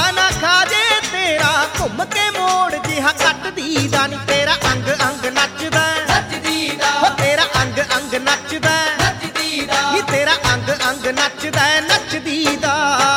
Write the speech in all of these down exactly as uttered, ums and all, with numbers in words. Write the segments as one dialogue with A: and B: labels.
A: ਨਾ ਖਾਜੇ ਤੇਰਾ ਘੁੰਮ ਕੇ ਮੋੜ ਜਿਹਾ ਕੱਟਦੀ ਦਾ ਨੀ ਤੇਰਾ ਅੰਗ ਅੰਗ ਨੱਚਦਾ
B: ਨੱਚਦੀ ਦਾ
A: ਹੋ ਤੇਰਾ ਅੰਗ ਅੰਗ ਨੱਚਦਾ
B: ਨੱਚਦੀ ਦਾ
A: ਨੀ ਤੇਰਾ ਅੰਗ ਅੰਗ ਨੱਚਦਾ ਨੱਚਦੀ ਦਾ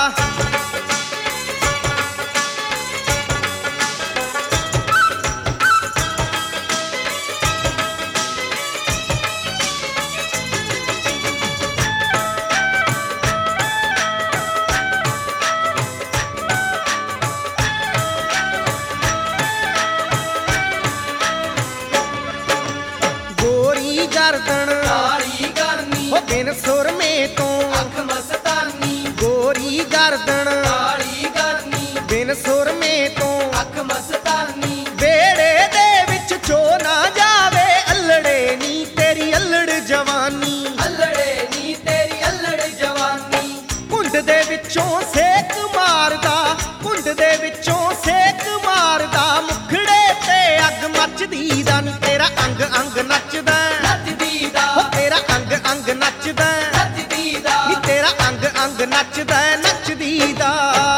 A: ਗੋਰੀ ਗਰਦਨ
B: ਕਾਲੀ ਕਰਨੀ
A: ਹੋ ਬਿਨ ਸੁਰਮੇ ਤੋਂ
B: ਅੱਖ ਮਸਤਾਨੀ
A: ਗੋਰੀ ਗਰਦਨ
B: ਕਾਲੀ ਕਰਨੀ
A: ਬਿਨ ਸੁਰਮੇ ਤੋਂ
B: ਅੱਖ ਮਸਤਾਨੀ
A: ਬੇੜੇ ਦੇ ਵਿੱਚ ਚੋ ਨਾ ਜਾਵੇ ਅਲੜੇ ਨੀ ਤੇਰੀ ਅਲੜ ਜਵਾਨੀ
B: ਅਲੜੇ ਨੀ ਤੇਰੀ ਅਲੜ ਜਵਾਨੀ
A: ਕੁੰਡ ਦੇ ਵਿੱਚੋਂ ਸੇਕ ਮਾਰਦਾ ਕੁੰਡ ਦੇ ਵਿੱਚੋਂ ਸੇਕ ਮਾਰਦਾ ਮੁਖੜੇ ਤੇ ਅੱਗ ਮੱਚਦੀ ਦਾ ਨੀ ਤੇਰਾ ਅੰਗ ਅੰਗ ਨੱਚਦਾ
B: ਨੱਚਦੀ ਦਾ
A: ਹੋ ਤੇਰਾ ਅੰਗ ਅੰਗ ਨੱਚਦਾ
B: ਨੱਚਦੀ ਦਾ
A: ਨੀ ਤੇਰਾ ਅੰਗ ਅੰਗ ਨੱਚਦਾ ਨੱਚਦੀ ਦਾ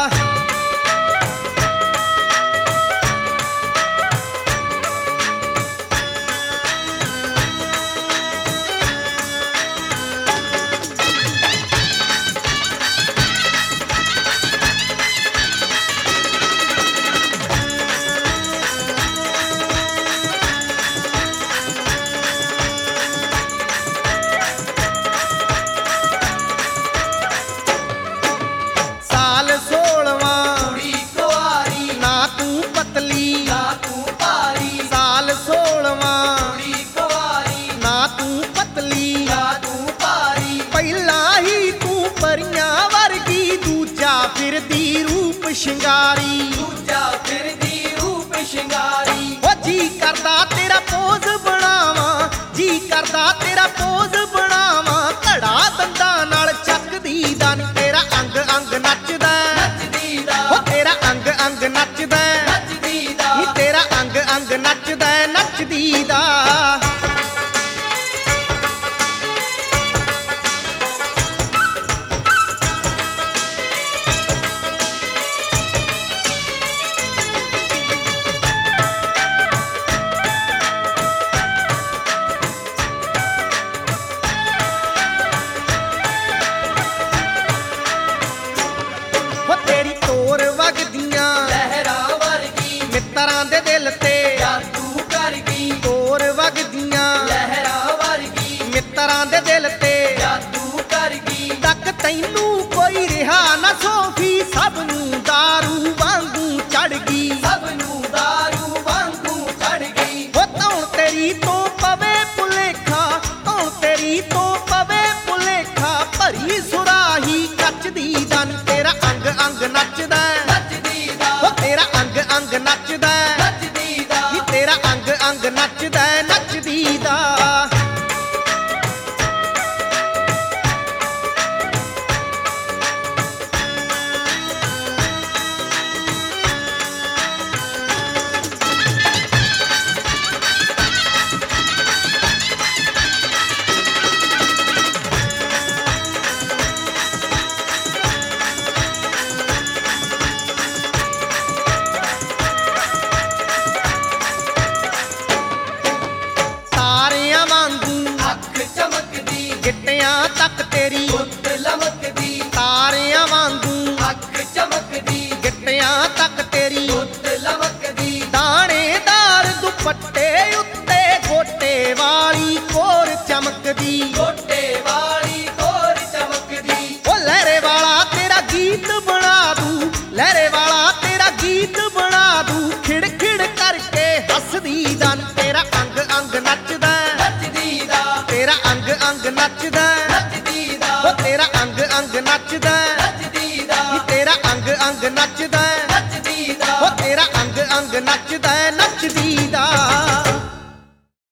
A: ਸਾਲ ਸੋਲਵਾਂ
B: ਕੁੜੀ ਕੁਆਰੀ
A: ਨਾ ਤੂੰ ਪਤਲੀ
B: ਨਾ ਤੂੰ ਭਾਰੀ
A: ਸਾਲ ਸੋਲਵਾਂ
B: ਕੁੜੀ ਕੁਆਰੀ
A: ਨਾ ਤੂੰ ਪਤਲੀ
B: ਨਾ ਤੂੰ ਭਾਰੀ
A: ਪਹਿਲਾਂ ਹੀ ਤੂੰ ਪਰੀਆਂ ਵਰਗੀ ਦੂਜਾ ਫਿਰਦੀ ਰੂਪ ਸ਼ਿੰਗਾਰੀ
B: ਦੂਜਾ ਫਿਰਦੀ ਰੂਪ ਸ਼ਿੰਗਾਰੀ
A: ਓ ਜੀ ਕਰਦਾ ਤੇਰਾ ਪੋਜ਼ ਬਣਾਵਾਂ ਜੀ ਕਰਦਾ ਤੇਰਾ ਪੋਜ਼ ਬਣਾਵਾਂ ਘੜਾ ਦੰਦਾਂ ਨਾਲ ਚੱਕਦੀ ਦਾ ਨੀ ਤੇਰਾ ਅੰਗ ਅੰਗ ਨੱਚਦਾ
B: ਨੱਚਦੀ ਦਾ
A: ਓ ਤੇਰਾ ਅੰਗ ਅੰਗ ਨੱਚਦਾ
B: ਨੱਚਦੀ ਦਾ
A: ਨੀ ਤੇਰਾ ਅੰਗ ਅੰਗ ਨੱਚਦਾ ਨੱਚਦੀ ਦਾ ਓ ਤੇਰੀ ਤੋਰ ਵਗਦੀਆਂ
B: ਲਹਿਰਾਂ ਵਰਗੀ
A: ਮਿੱਤਰਾਂ ਦੇ ਦਿਲ ਤੇ
B: ਜਾਦੂ ਕਰ ਗਈ
A: ਤੋਰ ਵਗਦੀਆਂ
B: ਲਹਿਰਾਂ ਵਰਗੀ
A: ਮਿੱਤਰਾਂ ਦੇ ਦਿਲ ਤੇ
B: ਜਾਦੂ ਕਰ ਗਈ
A: ਤੱਕ ਤੈਨੂੰ ਕੋਈ ਰਿਹਾ ਨਾ ਸੋਫੀ ਸਭ ਨੂੰ ਦਾਰੂ ਵਾਂਗੂ ਚੜ ਗਈ
B: ਸਭ ਨੂੰ ਦਾਰੂ ਵਾਂਗੂ ਚੜ ਗਈ
A: ਓ ਧੌਣ ਤੇਰੀ ਤੋਂ ਪਵੇ ਭੁਲੇਖਾ ਧੌਣ ਤੇਰੀ ਤੋਂ ਪਵੇ ਭੁਲੇਖਾ ਭਰੀ ਸੁਰਾਹੀ ਕੱਚਦੀ ਦਾ ਨੀ ਤੇਰਾ ਅੰਗ ਅੰਗ ਨੱਚਦਾ
B: ਨੱਚਦੀ ਦਾ
A: ਓ ਤੇਰਾ ਅੰਗ ਅੰਗ ਨੱਚਦਾ
B: ਨੱਚਦੀ ਦਾ
A: ਨੀ ਤੇਰਾ ਅੰਗ ਅੰਗ ਨੱਚਦਾ ਨੱਚਦੀ ਦਾ ਤਾਰਿਆਂ ਵਾਂਗੂ
B: ਅੱਖ ਚਮਕਦੀ
A: ਗਿੱਟਿਆਂ ਤੱਕ ਤੇਰੀ
B: ਗੁੱਤ ਲਮਕਦੀ
A: ਤਾਰਿਆਂ ਵਾਂਗੂ
B: ਅੱਖ ਚਮਕਦੀ
A: ਗਿੱਟਿਆਂ ਤੱਕ ਤੇਰੀ
B: ਗੁੱਤ ਲਮਕਦੀ
A: ਦਾਣੇਦਾਰ ਦੁਪੱਟੇ ਉੱਤੇ ਗੋਟੇ ਵਾਲੀ ਕੋਰ ਚਮਕਦੀ
B: ਗੋਟੇ ਵਾਲੀ ਕੋਰ ਚਮਕਦੀ
A: ਓ ਲਹਿਰੇ ਵਾਲਾ ਤੇਰਾ ਗੀਤ ਬਣਾ ਦੂ ਲਹਿਰੇ ਵਾਲਾ ਤੇਰਾ ਗੀਤ ਬਣਾ ਦੂ ਖਿੜ ਖਿੜ ਕਰਕੇ ਹੱਸਦੀ ਦਾ ਨੀ ਤੇਰਾ ਅੰਗ ਅੰਗ ਨੱਚਦਾ
B: ਨੱਚਦੀ ਦਾ
A: ਤੇਰਾ ਅੰਗ ਅੰਗ ਨੱਚਦਾ
B: ਨੱਚਦੀ ਦਾ
A: ਓ ਤੇਰਾ ਅੰਗ ਅੰਗ ਨੱਚਦਾ
B: ਨੱਚਦੀ ਦਾ
A: ਨੀ ਤੇਰਾ ਅੰਗ ਅੰਗ ਨੱਚ